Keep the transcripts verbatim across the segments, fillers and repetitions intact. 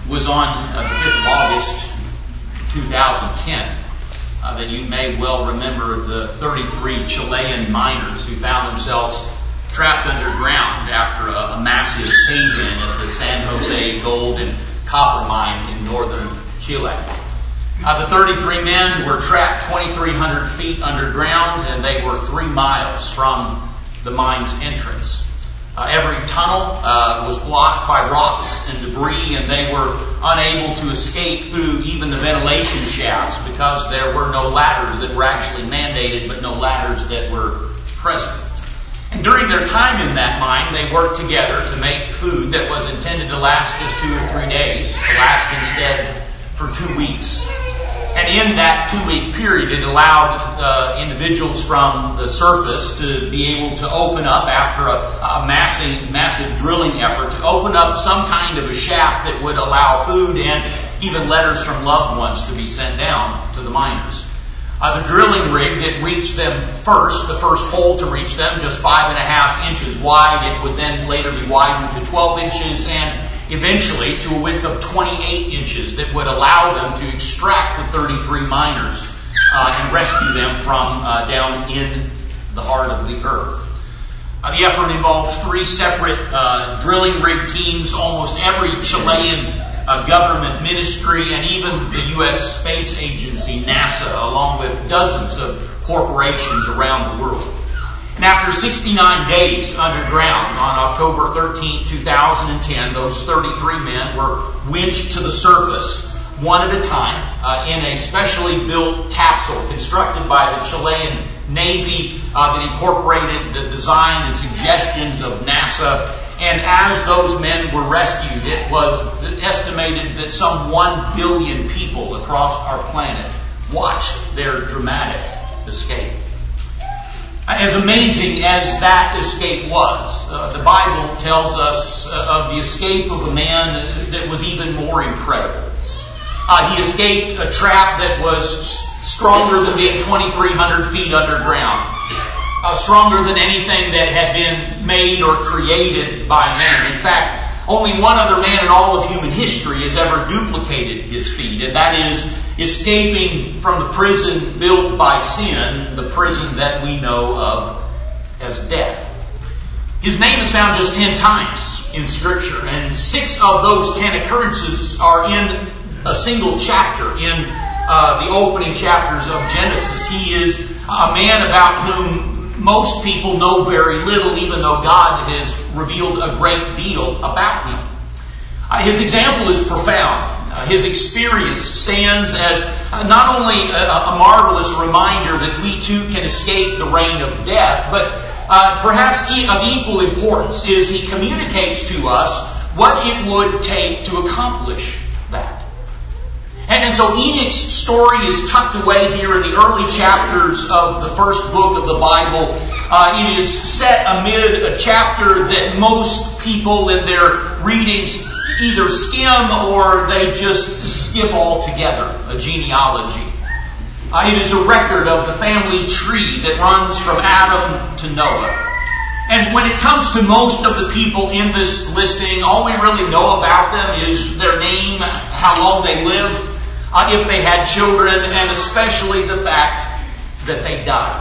was on uh, the fifth of August, two thousand ten. Uh, that you may well remember the thirty-three Chilean miners who found themselves trapped underground after a, a massive cave-in at the San Jose gold and copper mine in northern Chile. Uh, the thirty-three men were trapped twenty-three hundred feet underground, and they were three miles from the mine's entrance. Uh, every tunnel uh, was blocked by rocks and debris, and they were unable to escape through even the ventilation shafts because there were no ladders that were actually mandated, but no ladders that were present. And during their time in that mine, they worked together to make food that was intended to last just two or three days, to last instead for two weeks. And in that two-week period, it allowed uh, individuals from the surface to be able to open up, after a, a massive, massive drilling effort, to open up some kind of a shaft that would allow food and even letters from loved ones to be sent down to the miners. Uh, the drilling rig that reached them first, the first hole to reach them, just five and a half inches wide, it would then later be widened to twelve inches and eventually to a width of twenty-eight inches that would allow them to extract the thirty-three miners uh, and rescue them from uh, down in the heart of the earth. Uh, the effort involved three separate uh, drilling rig teams, almost every Chilean uh, government ministry, and even the U S Space Agency, NASA, along with dozens of corporations around the world. And after sixty-nine days underground, on October thirteenth, two thousand ten, those thirty-three men were winched to the surface, one at a time, uh, in a specially built capsule constructed by the Chilean Navy uh, that incorporated the design and suggestions of NASA. And as those men were rescued, it was estimated that some one billion people across our planet watched their dramatic escape. As amazing as that escape was, uh, the Bible tells us uh, of the escape of a man that was even more incredible. Uh, he escaped a trap that was stronger than being twenty-three hundred feet underground, uh, stronger than anything that had been made or created by man. In fact, only one other man in all of human history has ever duplicated his feat, and that is escaping from the prison built by sin, the prison that we know of as death. His name is found just ten times in Scripture, and six of those ten occurrences are in a single chapter, in uh, the opening chapters of Genesis. He is a man about whom most people know very little, even though God has revealed a great deal about him. Uh, his example is profound. Uh, his experience stands as uh, not only a, a marvelous reminder that we too can escape the reign of death, but uh, perhaps e- of equal importance is he communicates to us what it would take to accomplish that. And, and so Enoch's story is tucked away here in the early chapters of the first book of the Bible. Uh, it is set amid a chapter that most people in their readings either skim or they just skip altogether, a genealogy. Uh, it is a record of the family tree that runs from Adam to Noah. And when it comes to most of the people in this listing, all we really know about them is their name, how long they lived, uh, if they had children, and especially the fact that they died.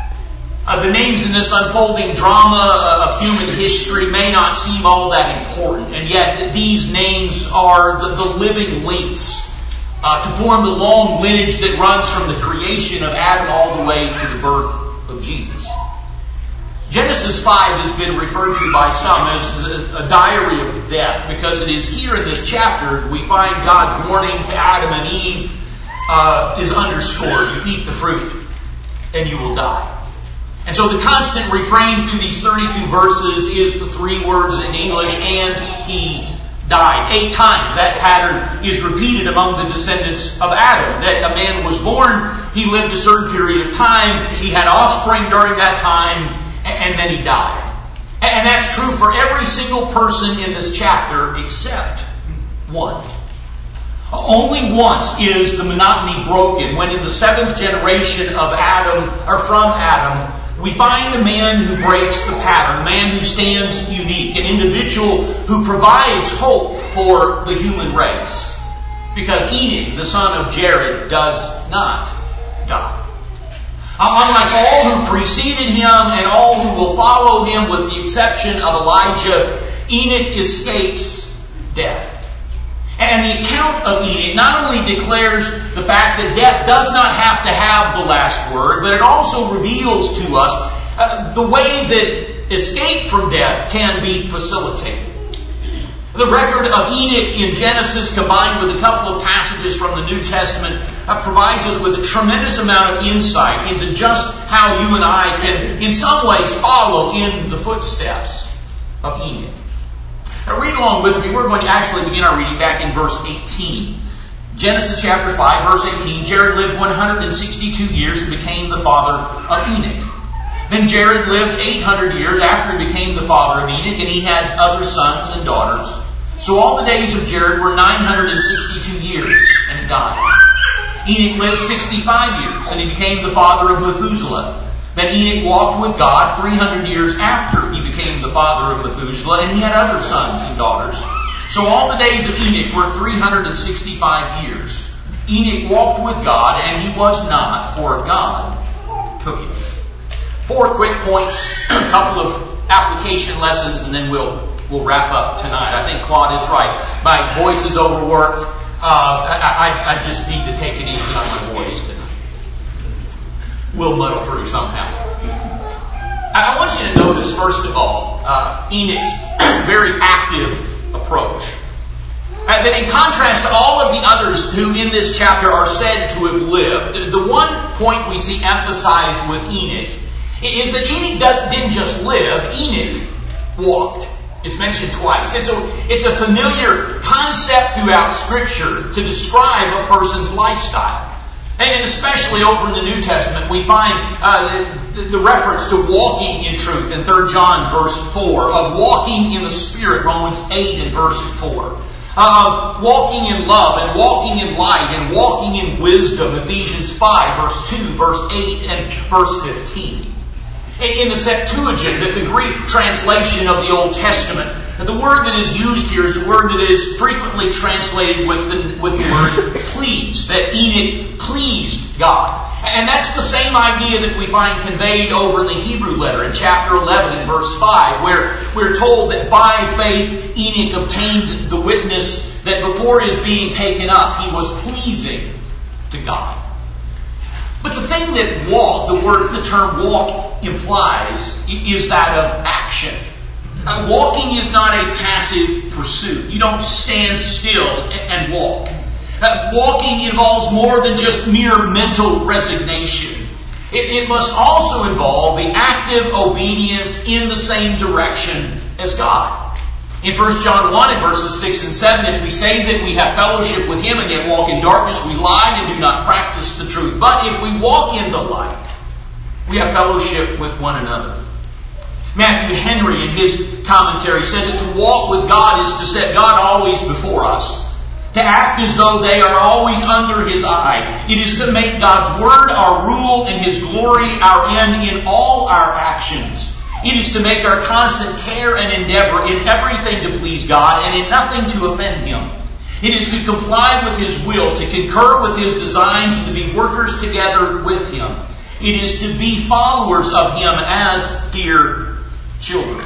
Uh, the names in this unfolding drama of human history may not seem all that important, and yet these names are the, the living links uh, to form the long lineage that runs from the creation of Adam all the way to the birth of Jesus. Genesis five has been referred to by some as a, a diary of death, because it is here in this chapter we find God's warning to Adam and Eve uh, is underscored. You eat the fruit and you will die. And so the constant refrain through these thirty-two verses is the three words in English, and he died. Eight times that pattern is repeated among the descendants of Adam. That a man was born, he lived a certain period of time, he had offspring during that time, and then he died. And that's true for every single person in this chapter except one. Only once is the monotony broken, when in the seventh generation of Adam, or from Adam, we find a man who breaks the pattern, a man who stands unique, an individual who provides hope for the human race. Because Enoch, the son of Jared, does not die. Unlike all who preceded him and all who will follow him, with the exception of Elijah, Enoch escapes death. And the account of Enoch not only declares the fact that death does not have to have the last word, but it also reveals to us uh, the way that escape from death can be facilitated. The record of Enoch in Genesis, combined with a couple of passages from the New Testament, uh, provides us with a tremendous amount of insight into just how you and I can, in some ways, follow in the footsteps of Enoch. Now read along with me. We're going to actually begin our reading back in verse eighteen. Genesis chapter five, verse eighteen. Jared lived one hundred sixty-two years and became the father of Enoch. Then Jared lived eight hundred years after he became the father of Enoch, and he had other sons and daughters. So all the days of Jared were nine hundred sixty-two years, and he died. Enoch lived sixty-five years, and he became the father of Methuselah. Then Enoch walked with God three hundred years after he became the father of Methuselah, and he had other sons and daughters. So all the days of Enoch were three hundred sixty-five years. Enoch walked with God, and he was not, for God took him. Four quick points, a couple of application lessons, and then we'll we'll wrap up tonight. I think Claude is right. My voice is overworked. Uh, I, I, I just need to take it easy on my voice tonight. We'll muddle through somehow. I want you to notice, first of all, uh, Enoch's very active approach. Uh, that in contrast to all of the others who in this chapter are said to have lived, the one point we see emphasized with Enoch is that Enoch didn't just live, Enoch walked. It's mentioned twice. It's a, it's a familiar concept throughout Scripture to describe a person's lifestyle. And especially over in the New Testament, we find uh, the, the reference to walking in truth in Third John verse four, of walking in the Spirit, Romans eight and verse four, of walking in love and walking in light and walking in wisdom, Ephesians five verse two, verse eight and verse fifteen. In the Septuagint, the Greek translation of the Old Testament, the word that is used here is a word that is frequently translated with the, with the word pleased, that Enoch pleased God. And that's the same idea that we find conveyed over in the Hebrew letter in chapter eleven and verse five, where we're told that by faith Enoch obtained the witness that before his being taken up, he was pleasing to God. But the thing that walk, the word, the term walk implies, is that of action. Uh, walking is not a passive pursuit. You don't stand still and walk. Uh, walking involves more than just mere mental resignation. It, it must also involve the active obedience in the same direction as God. In First John one and verses six and seven, if we say that we have fellowship with Him and yet walk in darkness, we lie and do not practice the truth. But if we walk in the light, we have fellowship with one another. Matthew Henry, in his commentary, said that to walk with God is to set God always before us, to act as though they are always under His eye. It is to make God's Word our rule and His glory our end in all our actions. It is to make our constant care and endeavor in everything to please God and in nothing to offend Him. It is to comply with His will, to concur with His designs, and to be workers together with Him. It is to be followers of Him as dear children.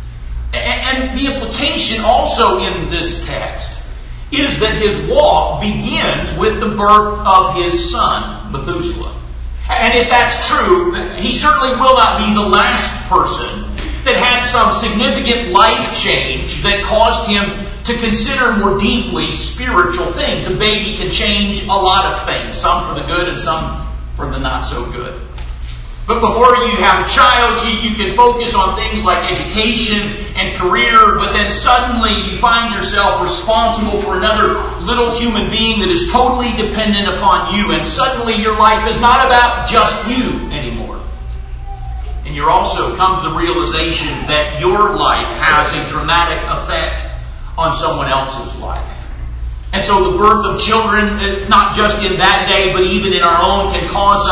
And the implication also in this text is that His walk begins with the birth of His son, Methuselah. And if that's true, he certainly will not be the last person that had some significant life change that caused him to consider more deeply spiritual things. A baby can change a lot of things, some for the good and some for the not so good. But before you have a child, you, you can focus on things like education and career, but then suddenly you find yourself responsible for another little human being that is totally dependent upon you, and suddenly your life is not about just you anymore. And you're also come to the realization that your life has a dramatic effect on someone else's life. And so the birth of children, not just in that day, but even in our own, can cause us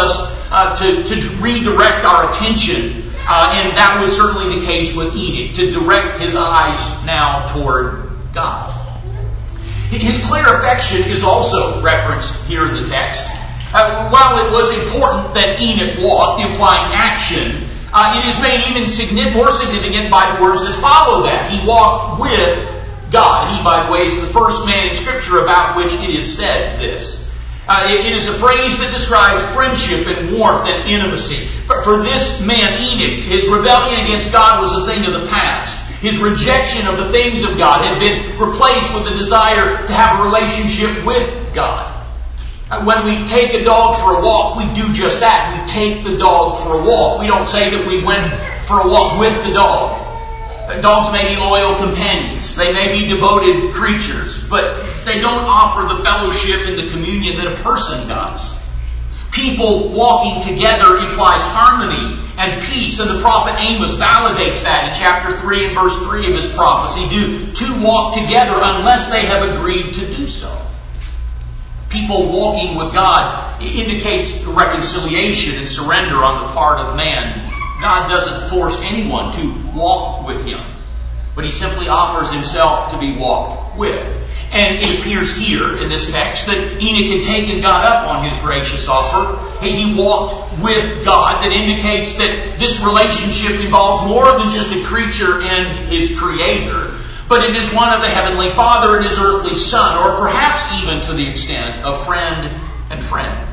uh, to, to redirect our attention. Uh, and that was certainly the case with Enoch, to direct his eyes now toward God. His clear affection is also referenced here in the text. Uh, while it was important that Enoch walked, implying action, uh, it is made even significant, more significant by the words that follow that. He walked with God. He, by the way, is the first man in Scripture about which it is said this. Uh, it, it is a phrase that describes friendship and warmth and intimacy. For, for this man, Enoch, his rebellion against God was a thing of the past. His rejection of the things of God had been replaced with the desire to have a relationship with God. When we take a dog for a walk, we do just that. We take the dog for a walk. We don't say that we went for a walk with the dog. Dogs may be loyal companions. They may be devoted creatures, but they don't offer the fellowship and the communion that a person does. People walking together implies harmony and peace, and the prophet Amos validates that in chapter three and verse three of his prophecy. Do two walk together unless they have agreed to do so? People walking with God indicates reconciliation and surrender on the part of man. God doesn't force anyone to walk with Him, but He simply offers Himself to be walked with. And it appears here in this text that Enoch had taken God up on his gracious offer. He walked with God. That indicates that this relationship involves more than just a creature and his Creator, but it is one of the Heavenly Father and His earthly Son, or perhaps even to the extent of friend and friend.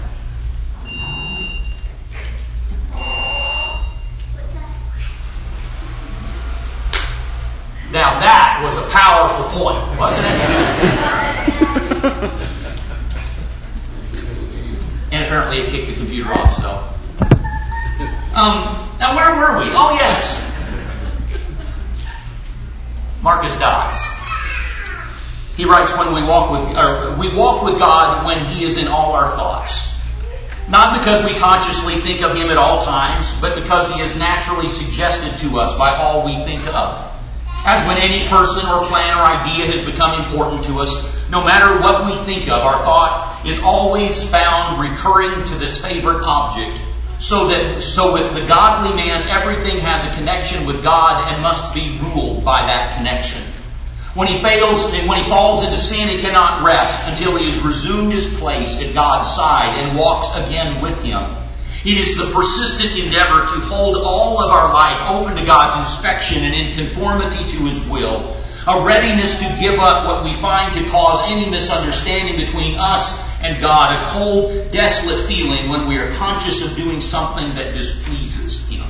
Now that was a powerful point, wasn't it? And apparently it kicked the computer off, so. Um, now where were we? Oh yes. Marcus Dodds. He writes, when we walk with, or we walk with God when He is in all our thoughts. Not because we consciously think of Him at all times, but because He is naturally suggested to us by all we think of. As when any person or plan or idea has become important to us, no matter what we think of, our thought is always found recurring to this favorite object, so that so with the godly man, everything has a connection with God and must be ruled by that connection. When he fails and when he falls into sin, he cannot rest until he has resumed his place at God's side and walks again with Him. It is the persistent endeavor to hold all of our life open to God's inspection and in conformity to His will. A readiness to give up what we find to cause any misunderstanding between us and God. A cold, desolate feeling when we are conscious of doing something that displeases Him.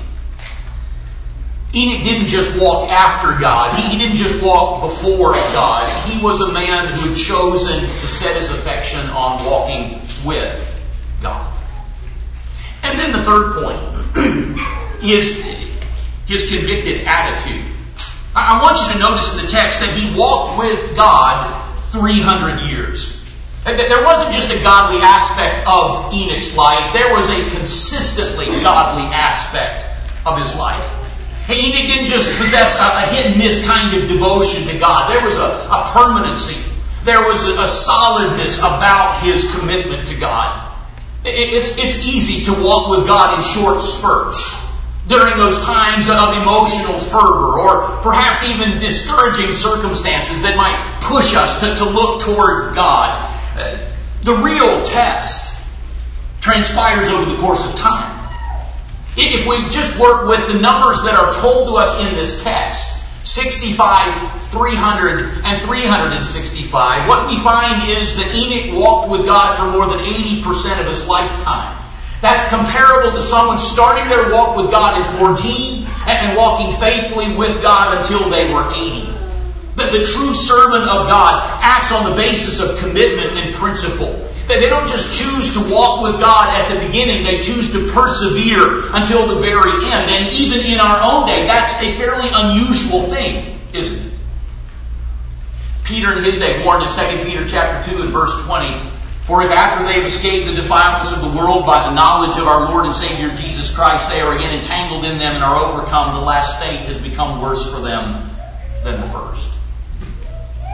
Enoch didn't just walk after God. He didn't just walk before God. He was a man who had chosen to set his affection on walking with God. And then the third point is his convicted attitude. I want you to notice in the text that he walked with God three hundred years. There wasn't just a godly aspect of Enoch's life. There was a consistently godly aspect of his life. Enoch didn't just possess a, a hit and miss kind of devotion to God. There was a, a permanency. There was a, a solidness about his commitment to God. It's, it's easy to walk with God in short spurts during those times of emotional fervor or perhaps even discouraging circumstances that might push us to, to look toward God. Uh, the real test transpires over the course of time. If we just work with the numbers that are told to us in this text, sixty-five, three hundred, and three hundred sixty-five, what we find is that Enoch walked with God for more than eighty percent of his lifetime. That's comparable to someone starting their walk with God at fourteen and walking faithfully with God until they were eighty. But the true servant of God acts on the basis of commitment and principle. They don't just choose to walk with God at the beginning. They choose to persevere until the very end. And even in our own day, that's a fairly unusual thing, isn't it? Peter in his day warned in Second Peter chapter two and verse twenty, "For if after they have escaped the defilements of the world by the knowledge of our Lord and Savior Jesus Christ, they are again entangled in them and are overcome, the last fate has become worse for them than the first."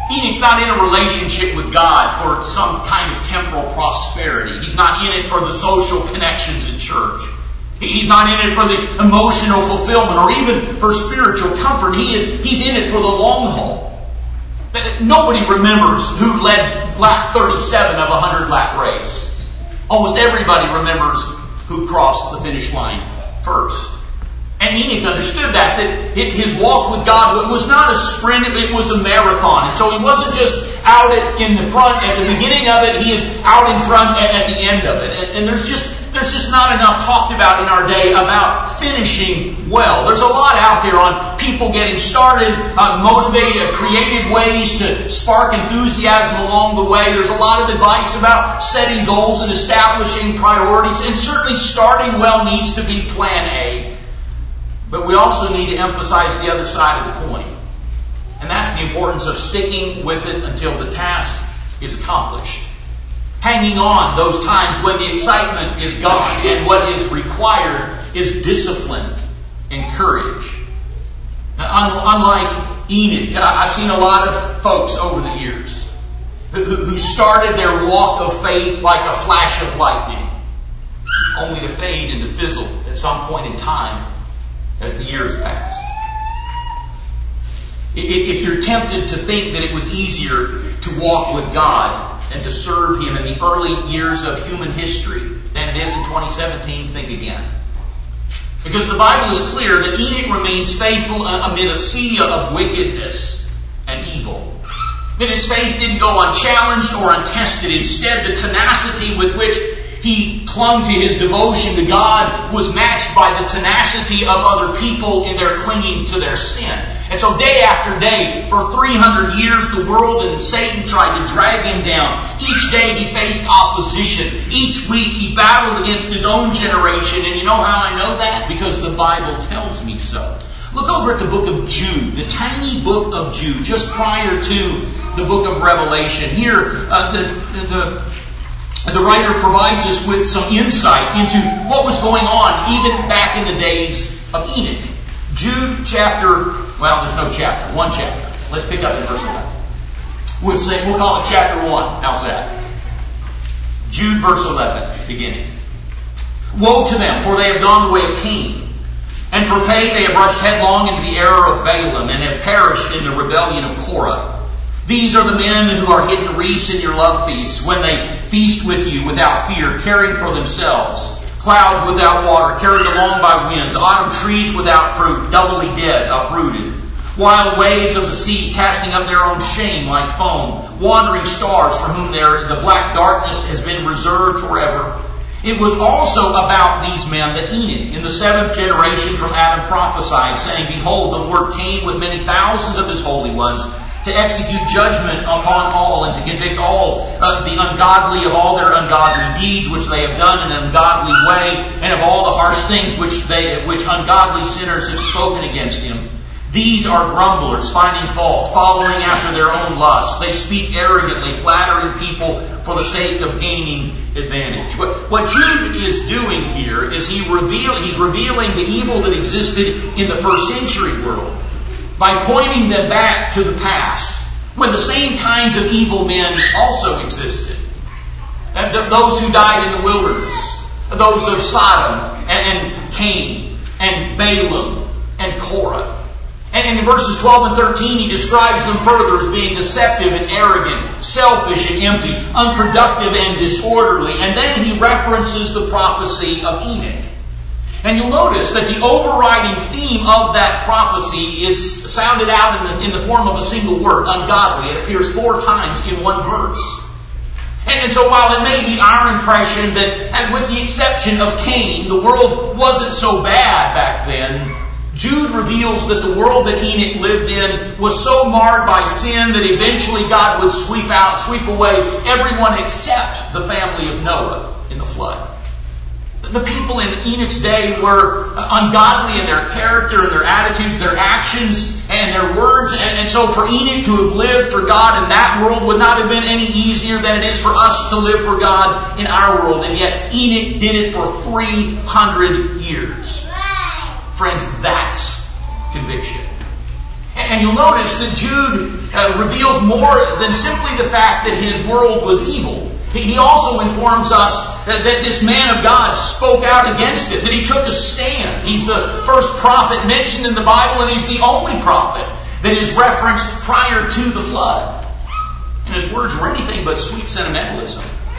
Enoch's not in a relationship with God for some kind of temporal prosperity. He's not in it for the social connections in church. He's not in it for the emotional fulfillment or even for spiritual comfort. He is, he's in it for the long haul. Nobody remembers who led lap thirty-seven of a hundred-lap race. Almost everybody remembers who crossed the finish line first. And Enoch understood that, that his walk with God was not a sprint, it was a marathon. And so he wasn't just out at, in the front at the beginning of it, he is out in front at, at the end of it. And, and there's just there's just not enough talked about in our day about finishing well. There's a lot out there on people getting started, uh, motivated, creative ways to spark enthusiasm along the way. There's a lot of advice about setting goals and establishing priorities. And certainly starting well needs to be plan A. But we also need to emphasize the other side of the coin. And that's the importance of sticking with it until the task is accomplished. Hanging on those times when the excitement is gone and what is required is discipline and courage. Now, unlike Enoch, I've seen a lot of folks over the years who started their walk of faith like a flash of lightning, only to fade and to fizzle at some point in time as the years passed. If you're tempted to think that it was easier to walk with God and to serve Him in the early years of human history than it is in twenty seventeen, think again. Because the Bible is clear that Enoch remains faithful amid a sea of wickedness and evil. That his faith didn't go unchallenged or untested. Instead, the tenacity with which he clung to his devotion to God was matched by the tenacity of other people in their clinging to their sin. And so day after day, for three hundred years, the world and Satan tried to drag him down. Each day he faced opposition. Each week he battled against his own generation. And you know how I know that? Because the Bible tells me so. Look over at the book of Jude, the tiny book of Jude, just prior to the book of Revelation. Here, uh, the, the, the writer provides us with some insight into what was going on even back in the days of Enoch. Jude chapter, well, there's no chapter, one chapter. Let's pick up in verse eleven. We'll say, we'll call it chapter one. How's that? Jude verse eleven, beginning. Woe to them, for they have gone the way of Cain. And for pay they have rushed headlong into the error of Balaam and have perished in the rebellion of Korah. These are the men who are hidden wreaths in your love feasts, when they feast with you without fear, caring for themselves. Clouds without water, carried along by winds. Autumn trees without fruit, doubly dead, uprooted. Wild waves of the sea, casting up their own shame like foam. Wandering stars, for whom their, the black darkness has been reserved forever. It was also about these men that Enoch, in the seventh generation from Adam, prophesied, saying, Behold, the Lord came with many thousands of His holy ones, to execute judgment upon all and to convict all uh, the ungodly of all their ungodly deeds which they have done in an ungodly way, and of all the harsh things which they which ungodly sinners have spoken against Him. These are grumblers, finding fault, following after their own lusts. They speak arrogantly, flattering people for the sake of gaining advantage. What, what Jude is doing here is he reveal, he's revealing the evil that existed in the first century world by pointing them back to the past, when the same kinds of evil men also existed. And th- those who died in the wilderness, those of Sodom and, and Cain and Balaam and Korah. And in verses twelve and thirteen, he describes them further as being deceptive and arrogant, selfish and empty, unproductive and disorderly. And then he references the prophecy of Enoch. And you'll notice that the overriding theme of that prophecy is sounded out in the, in the form of a single word, ungodly. It appears four times in one verse. And, and so while it may be our impression that, and with the exception of Cain, the world wasn't so bad back then, Jude reveals that the world that Enoch lived in was so marred by sin that eventually God would sweep out, sweep away everyone except the family of Noah in the flood. The people in Enoch's day were ungodly in their character, their attitudes, their actions, and their words. And, and so for Enoch to have lived for God in that world would not have been any easier than it is for us to live for God in our world. And yet Enoch did it for three hundred years. Friends, that's conviction. And you'll notice that Jude uh, reveals more than simply the fact that his world was evil. He also informs us that, that this man of God spoke out against it, that he took a stand. He's the first prophet mentioned in the Bible, and he's the only prophet that is referenced prior to the flood. And his words were anything but sweet sentimentalism.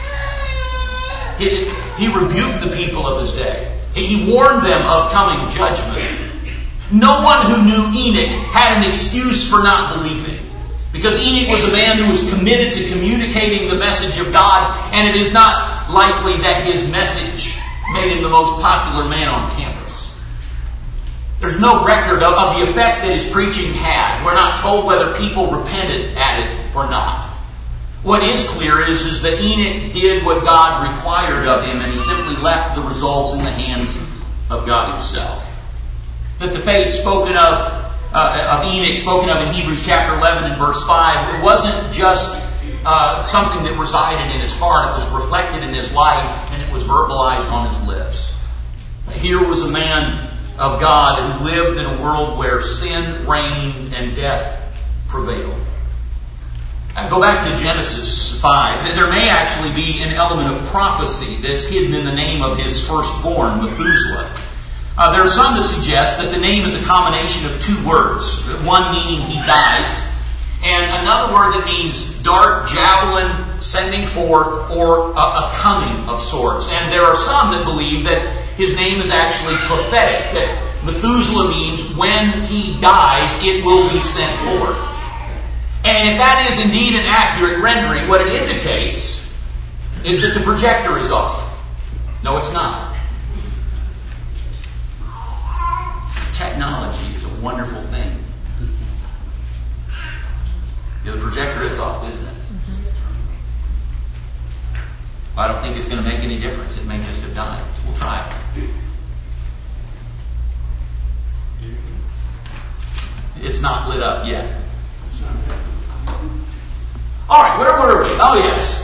He, he rebuked the people of his day. He warned them of coming judgment. No one who knew Enoch had an excuse for not believing, because Enoch was a man who was committed to communicating the message of God, and it is not likely that his message made him the most popular man on campus. There's no record of, of the effect that his preaching had. We're not told whether people repented at it or not. What is clear is, is that Enoch did what God required of him, and he simply left the results in the hands of God himself. That the faith spoken of, uh, of Enoch, spoken of in Hebrews chapter eleven and verse five, it wasn't just uh, something that resided in his heart. It was reflected in his life, and it was verbalized on his lips. Here was a man of God who lived in a world where sin reigned and death prevailed. And go back to Genesis five. There may actually be an element of prophecy that's hidden in the name of his firstborn, Methuselah. Uh, there are some that suggest that the name is a combination of two words. One meaning he dies, and another word that means dart, javelin, sending forth, or a, a coming of sorts. And there are some that believe that his name is actually prophetic, that Methuselah means when he dies, it will be sent forth. And if that is indeed an accurate rendering, what it indicates is that the projector is off. No, it's not. Technology is a wonderful thing. Yeah, the projector is off, isn't it? Mm-hmm. I don't think it's going to make any difference. It may just have died. We'll try it. It's not lit up yet. All right, where were we? Oh, yes.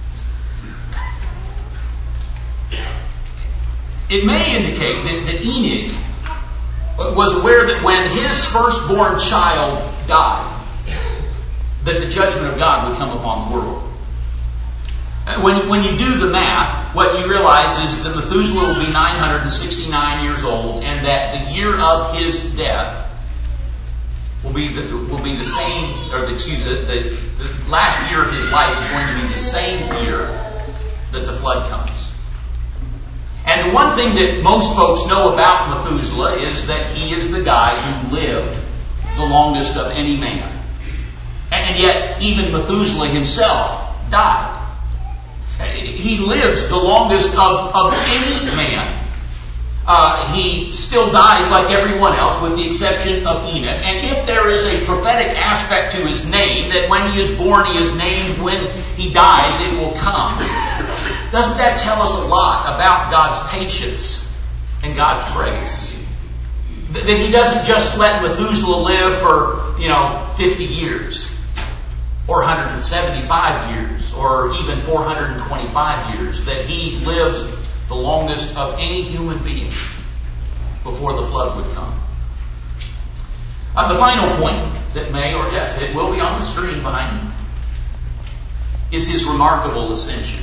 It may indicate that, that Enoch was aware that when his firstborn child died, that the judgment of God would come upon the world. When, when you do the math, what you realize is that Methuselah will be nine hundred sixty-nine years old, and that the year of his death will be the, will be the same, or the, excuse me, the, the, the last year of his life is going to be the same year that the flood comes. And the one thing that most folks know about Methuselah is that he is the guy who lived the longest of any man. And yet, even Methuselah himself died. He lives the longest of, of any man. Uh, he still dies like everyone else, with the exception of Enoch. And if there is a prophetic aspect to his name, that when he is born, he is named, when he dies, it will come. Doesn't that tell us a lot about God's patience and God's grace? That he doesn't just let Methuselah live for, you know, fifty years, or one hundred seventy-five years, or even four hundred twenty-five years. That he lives the longest of any human being before the flood would come. Uh, the final point that may, or yes, it will be on the screen behind me, is his remarkable ascension.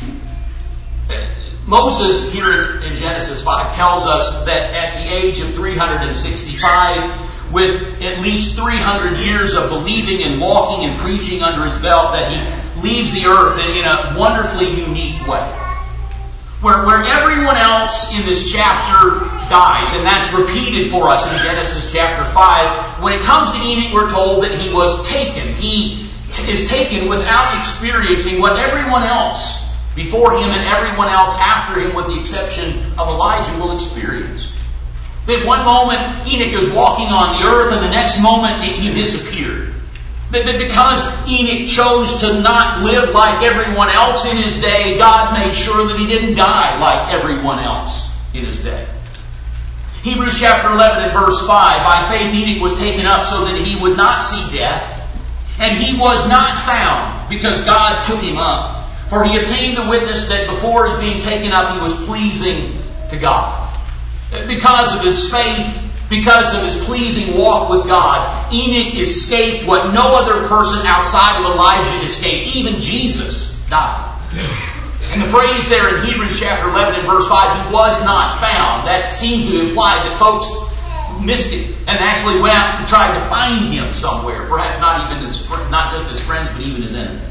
Moses, here in Genesis five, tells us that at the age of three hundred sixty-five, with at least three hundred years of believing and walking and preaching under his belt, that he leaves the earth in a wonderfully unique way. Where, where everyone else in this chapter dies, and that's repeated for us in Genesis chapter five. When it comes to Enoch, we're told that he was taken. He t- is taken without experiencing what everyone else before him and everyone else after him, with the exception of Elijah, will experience. That one moment Enoch is walking on the earth, and the next moment he disappeared. That because Enoch chose to not live like everyone else in his day, God made sure that he didn't die like everyone else in his day. Hebrews chapter eleven and verse five, by faith Enoch was taken up so that he would not see death, and he was not found, because God took him up. For he obtained the witness that before his being taken up he was pleasing to God. Because of his faith, because of his pleasing walk with God, Enoch escaped what no other person outside of Elijah escaped. Even Jesus died. And the phrase there in Hebrews chapter eleven and verse five, he was not found, that seems to imply that folks missed him and actually went out and tried to find him somewhere. Perhaps not even his, not just his friends, but even his enemies.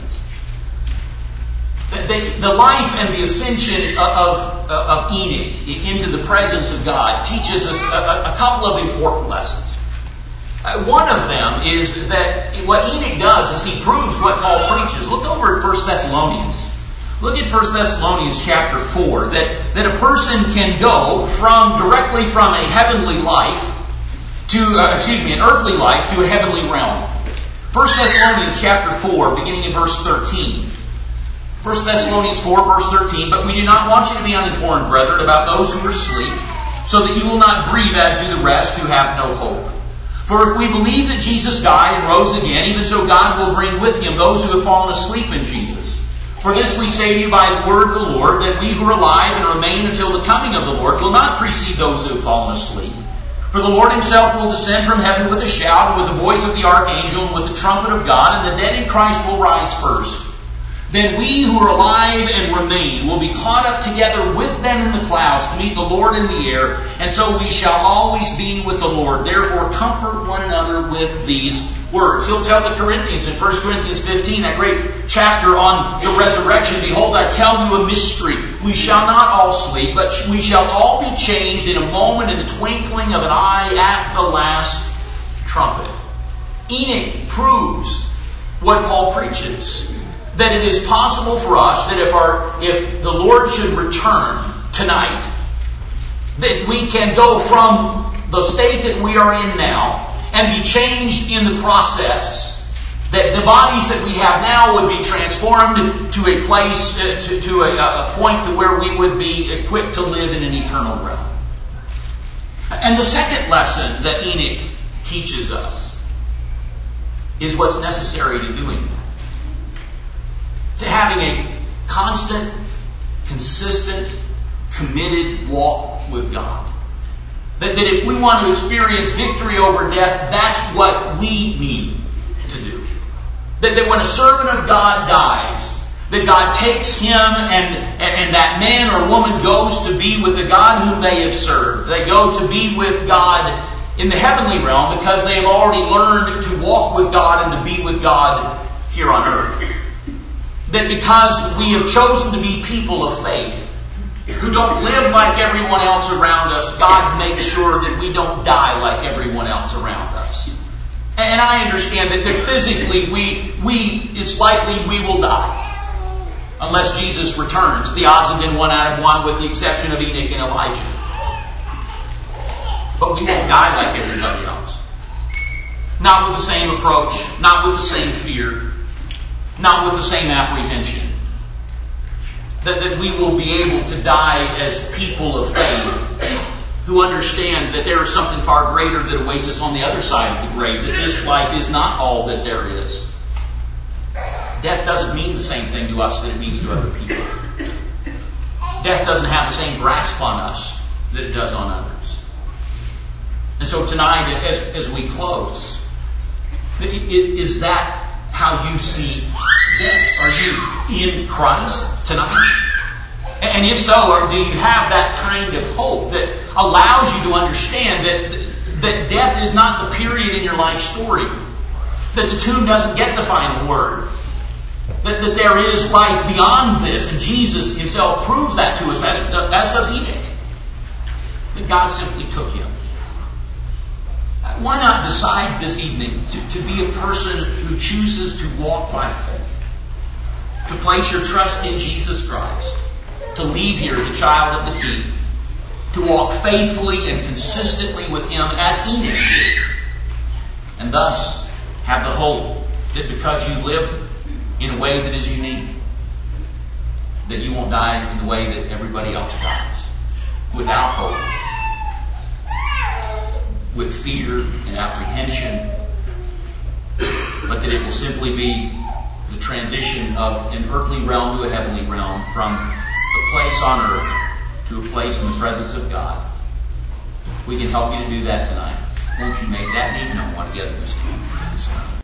The, the life and the ascension of, of, of Enoch into the presence of God teaches us a, a couple of important lessons. Uh, one of them is that what Enoch does is he proves what Paul preaches. Look over at First Thessalonians. Look at First Thessalonians chapter four, that, that a person can go from directly from a heavenly life to, uh, excuse me, an earthly life to a heavenly realm. First Thessalonians chapter four, beginning in verse thirteen. First Thessalonians four, verse thirteen, but we do not want you to be uninformed, brethren, about those who are asleep, so that you will not grieve as do the rest who have no hope. For if we believe that Jesus died and rose again, even so God will bring with him those who have fallen asleep in Jesus. For this we say to you by the word of the Lord, that we who are alive and remain until the coming of the Lord will not precede those who have fallen asleep. For the Lord himself will descend from heaven with a shout, with the voice of the archangel, and with the trumpet of God, and the dead in Christ will rise first. Then we who are alive and remain will be caught up together with them in the clouds to meet the Lord in the air, and so we shall always be with the Lord. Therefore comfort one another with these words. He'll tell the Corinthians in First Corinthians fifteen, that great chapter on the resurrection, behold, I tell you a mystery. We shall not all sleep, but we shall all be changed in a moment, in the twinkling of an eye, at the last trumpet. Enoch proves what Paul preaches. That it is possible for us that if our if the Lord should return tonight, that we can go from the state that we are in now and be changed in the process. That the bodies that we have now would be transformed to a place, uh, to, to a, a point to where we would be equipped to live in an eternal realm. And the second lesson that Enoch teaches us is what's necessary to doing that. To having a constant, consistent, committed walk with God. That, that if we want to experience victory over death, that's what we need to do. That, that when a servant of God dies, that God takes him and, and, and that man or woman goes to be with the God whom they have served. They go to be with God in the heavenly realm because they have already learned to walk with God and to be with God here on earth. That because we have chosen to be people of faith, who don't live like everyone else around us, God makes sure that we don't die like everyone else around us. And I understand that, that physically we, we, it's likely we will die. Unless Jesus returns. The odds have been one out of one with the exception of Enoch and Elijah. But we won't die like everybody else. Not with the same approach, not with the same fear, not with the same apprehension. That, that we will be able to die as people of faith who understand that there is something far greater that awaits us on the other side of the grave, that this life is not all that there is. Death doesn't mean the same thing to us that it means to other people. Death doesn't have the same grasp on us that it does on others. And so tonight, as, as we close, it, it, is that how you see death? Are you in Christ tonight? And if so, or do you have that kind of hope that allows you to understand that, that death is not the period in your life story? That the tomb doesn't get the final word? That, that there is life beyond this, and Jesus himself proves that to us, as, as does Enoch. That God simply took him. Why not decide this evening to, to be a person who chooses to walk by faith? To place your trust in Jesus Christ. To leave here as a child of the King. To walk faithfully and consistently with him as Enoch did. And thus have the hope that because you live in a way that is unique, that you won't die in the way that everybody else dies. Without hope. With fear and apprehension, but that it will simply be the transition of an earthly realm to a heavenly realm, from a place on earth to a place in the presence of God. we can help you to do that tonight. Won't you make that need known while together this morning?